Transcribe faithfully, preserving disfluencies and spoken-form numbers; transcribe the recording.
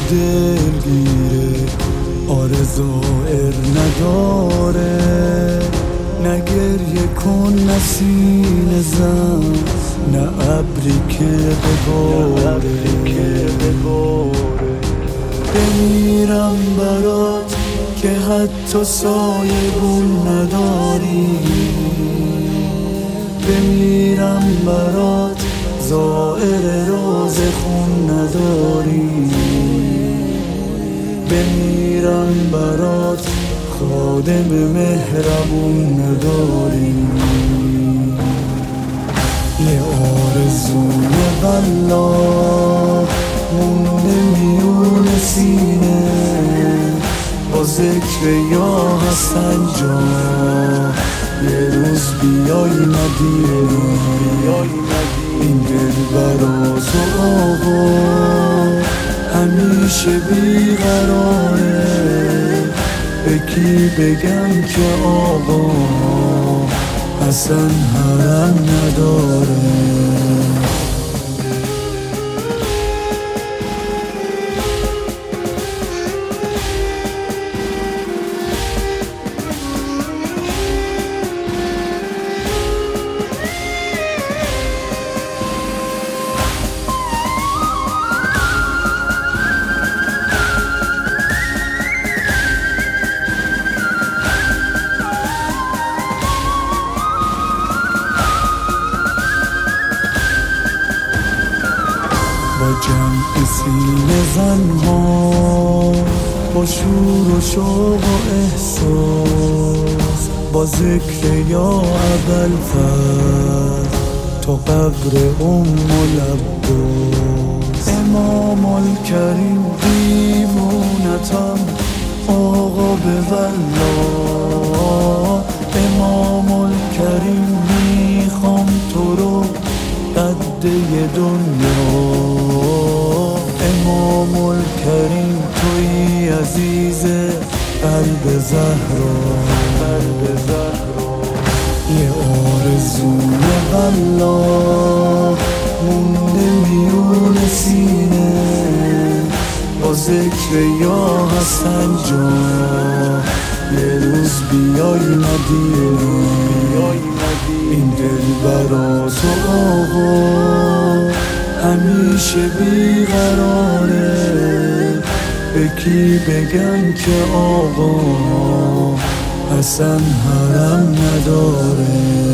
دلگیره، آره ظاهر نداره. نه گریه کن نه سینه زن، نه ابری که بباره. بمیرم برات که حتی سایه گون نداری، بمیرم برات زائر روز خون نداری، بمیرم برات خادم مهربون نداری. یه آرزوی بلا مونده میون سینه، با ذکر یا حسن جان یه روز بیای مدینه. این دل برا تو آقا همیشه بیقراره، به کی بگم که آقا حسن حرم نداره. با جمع سینه زنها، با شور و شوق و احساس، با ذکر یا ابوالفضل تا قبر ام العباس. امام الکریم دیوونتم آقا به والله، امام الکریم میخوام تو رو قده دنیا. امام الکریم توی عزیز قلب زهرا، قلب زهرا. یه آرزوی بلا مونده میون سینه، با ذکر یا حسن جان یه روز بیای مدینه. این دل برا تو آقا همیشه بیقراره، به کی بگم که آقا حسن حرم نداره.